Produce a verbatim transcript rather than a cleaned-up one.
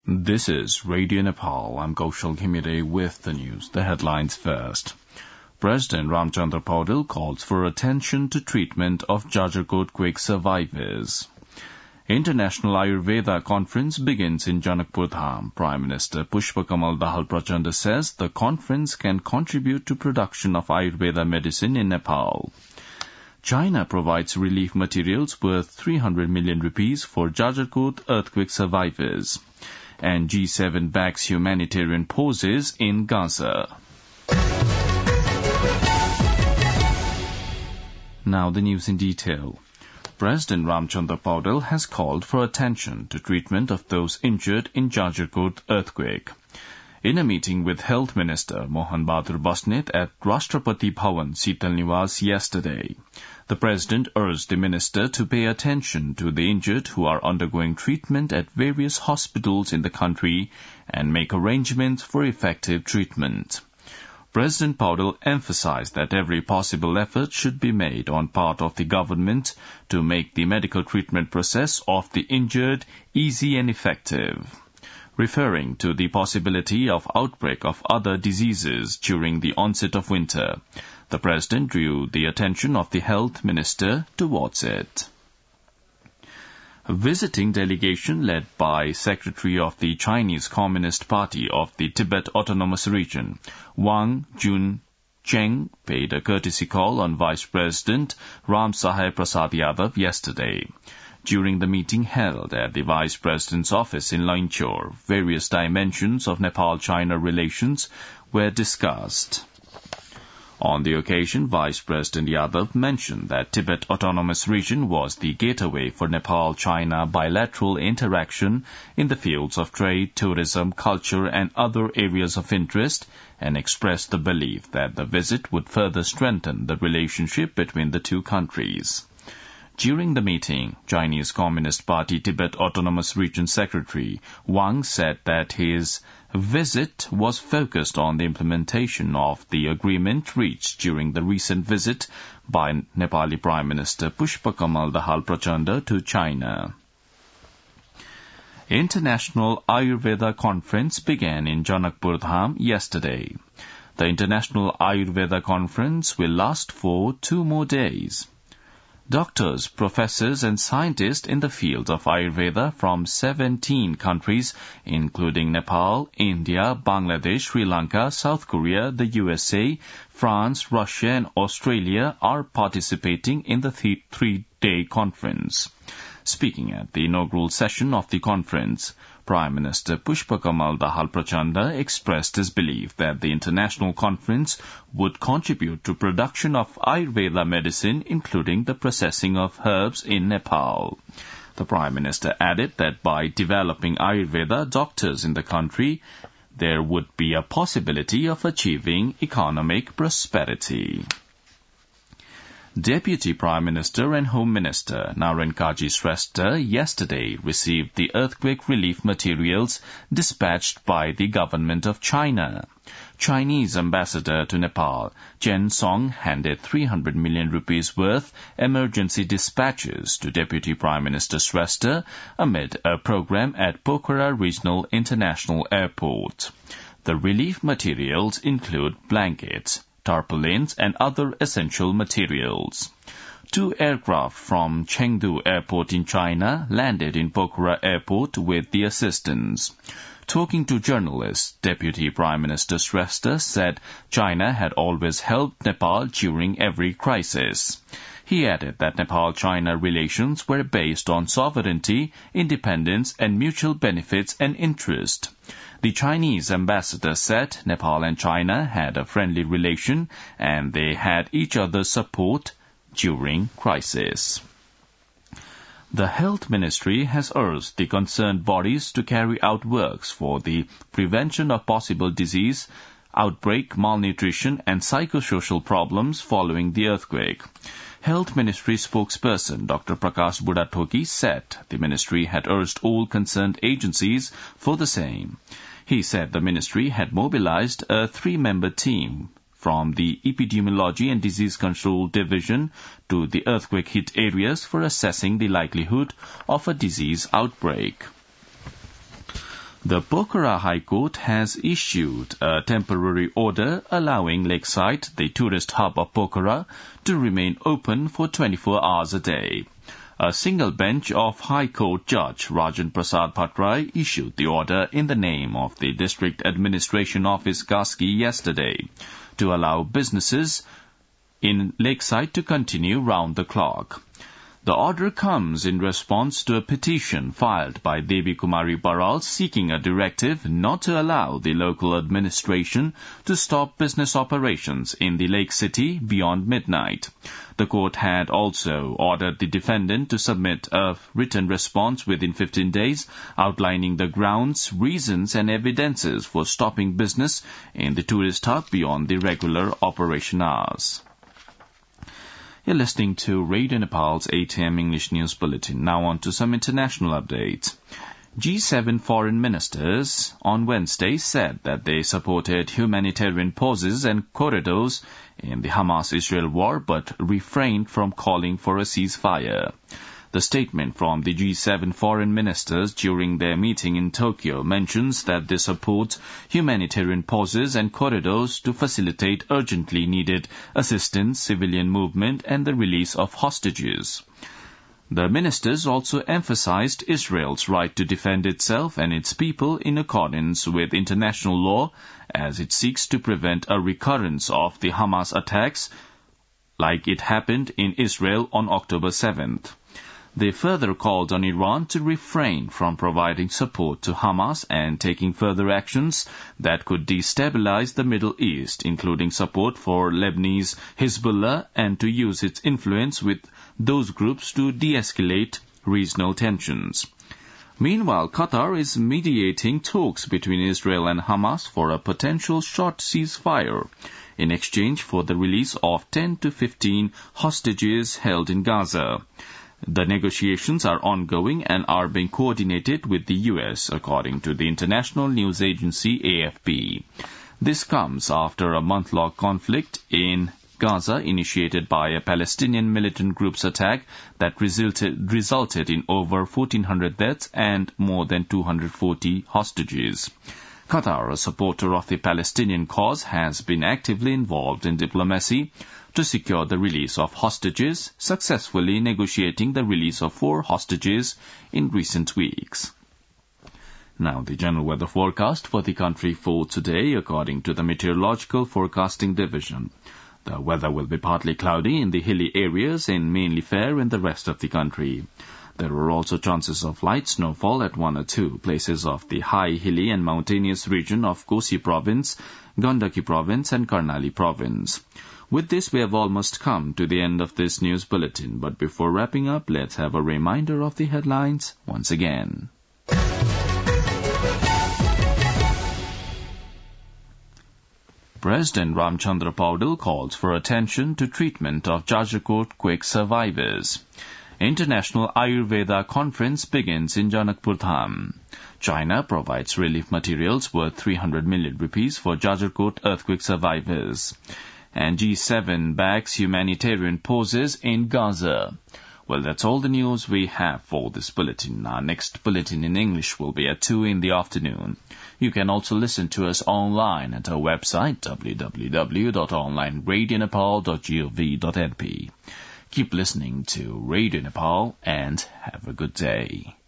This is Radio Nepal. I'm Kaushal Khimire with the news. The headlines first. President Ramchandra Paudel calls for attention to treatment of Jajarkot quake survivors. International Ayurveda Conference begins in Janakpur Dham. Prime Minister Pushpa Kamal Dahal Prachanda says the conference can contribute to production of Ayurveda medicine in Nepal. China provides relief materials worth three hundred million rupees for Jajarkot earthquake survivors. And G seven backs humanitarian pauses in Gaza. Now the news in detail. President Ramchandra Paudel has called for attention to treatment of those injured in Jajarkot earthquake. In a meeting with Health Minister Mohan Bahadur Basnet at Rashtrapati Bhavan, Sital Niwas yesterday, the President urged the Minister to pay attention to the injured who are undergoing treatment at various hospitals in the country and make arrangements for effective treatment. President Paudel emphasized that every possible effort should be made on part of the government to make the medical treatment process of the injured easy and effective. Referring to the possibility of outbreak of other diseases during the onset of winter, the President drew the attention of the Health Minister towards it. A visiting delegation led by Secretary of the Chinese Communist Party of the Tibet Autonomous Region, Wang Juncheng, paid a courtesy call on Vice President Ram Sahai Prasad Yadav yesterday. During the meeting held at the Vice President's office in Lainchor, various dimensions of Nepal-China relations were discussed. On the occasion, Vice President Yadav mentioned that Tibet Autonomous Region was the gateway for Nepal-China bilateral interaction in the fields of trade, tourism, culture, and other areas of interest, and expressed the belief that the visit would further strengthen the relationship between the two countries. During the meeting, Chinese Communist Party Tibet Autonomous Region Secretary Wang said that his visit was focused on the implementation of the agreement reached during the recent visit by Nepali Prime Minister Pushpa Kamal Dahal Prachanda to China. International Ayurveda Conference began in Janakpur Dham yesterday. The International Ayurveda Conference will last for two more days. Doctors, professors and scientists in the field of Ayurveda from seventeen countries, including Nepal, India, Bangladesh, Sri Lanka, South Korea, the U S A, France, Russia and Australia are participating in the th- three-day conference. Speaking at the inaugural session of the conference, Prime Minister Pushpa Kamal Dahal Prachanda expressed his belief that the international conference would contribute to production of Ayurveda medicine, including the processing of herbs in Nepal. The Prime Minister added that by developing Ayurveda doctors in the country, there would be a possibility of achieving economic prosperity. Deputy Prime Minister and Home Minister Naren Kaji Shrestha yesterday received the earthquake relief materials dispatched by the government of China. Chinese ambassador to Nepal, Chen Song, handed three hundred million rupees worth emergency dispatches to Deputy Prime Minister Shrestha amid a program at Pokhara Regional International Airport. The relief materials include blankets, tarpaulins and other essential materials. Two aircraft from Chengdu Airport in China landed in Pokhara Airport with the assistance. Talking to journalists, Deputy Prime Minister Shrestha said China had always helped Nepal during every crisis. He added that Nepal-China relations were based on sovereignty, independence and mutual benefits and interest. The Chinese ambassador said Nepal and China had a friendly relation and they had each other's support during crisis. The Health Ministry has urged the concerned bodies to carry out works for the prevention of possible disease, outbreak, malnutrition and psychosocial problems following the earthquake. Health Ministry spokesperson Doctor Prakash Budathoki said the ministry had urged all concerned agencies for the same. He said the ministry had mobilized a three-member team from the Epidemiology and Disease Control Division to the earthquake-hit areas for assessing the likelihood of a disease outbreak. The Pokhara High Court has issued a temporary order allowing Lakeside, the tourist hub of Pokhara, to remain open for twenty-four hours a day. A single bench of High Court Judge Rajan Prasad Bhattrai issued the order in the name of the District Administration Office Kaski yesterday to allow businesses in Lakeside to continue round the clock. The order comes in response to a petition filed by Devi Kumari Baral seeking a directive not to allow the local administration to stop business operations in the Lake City beyond midnight. The court had also ordered the defendant to submit a written response within fifteen days outlining the grounds, reasons and evidences for stopping business in the tourist hub beyond the regular operation hours. You're listening to Radio Nepal's eight a m English News Bulletin. Now on to some international updates. G seven foreign ministers on Wednesday said that they supported humanitarian pauses and corridors in the Hamas-Israel war but refrained from calling for a ceasefire. The statement from the G seven foreign ministers during their meeting in Tokyo mentions that they support humanitarian pauses and corridors to facilitate urgently needed assistance, civilian movement, and the release of hostages. The ministers also emphasized Israel's right to defend itself and its people in accordance with international law as it seeks to prevent a recurrence of the Hamas attacks like it happened in Israel on October seventh. They further called on Iran to refrain from providing support to Hamas and taking further actions that could destabilize the Middle East, including support for Lebanese Hezbollah, and to use its influence with those groups to de-escalate regional tensions. Meanwhile, Qatar is mediating talks between Israel and Hamas for a potential short ceasefire in exchange for the release of ten to fifteen hostages held in Gaza. The negotiations are ongoing and are being coordinated with the U S, according to the international news agency A F P. This comes after a month-long conflict in Gaza initiated by a Palestinian militant group's attack that resulted, resulted in over fourteen hundred deaths and more than two hundred forty hostages. Qatar, a supporter of the Palestinian cause, has been actively involved in diplomacy to secure the release of hostages, successfully negotiating the release of four hostages in recent weeks. Now, the general weather forecast for the country for today, according to the Meteorological Forecasting Division. The weather will be partly cloudy in the hilly areas and mainly fair in the rest of the country. There are also chances of light snowfall at one or two places of the high, hilly and mountainous region of Kosi Province, Gandaki Province and Karnali Province. With this, we have almost come to the end of this news bulletin, but before wrapping up, let's have a reminder of the headlines once again. President Ramchandra Paudel calls for attention to treatment of Jajarkot quake survivors. International Ayurveda Conference begins in Janakpur Dham. China provides relief materials worth three hundred million rupees for Jajarkot earthquake survivors. And G seven backs humanitarian pauses in Gaza. Well, that's all the news we have for this bulletin. Our next bulletin in English will be at two in the afternoon. You can also listen to us online at our website w w w dot online radio nepal dot gov dot n p. Keep listening to Radio Nepal and have a good day.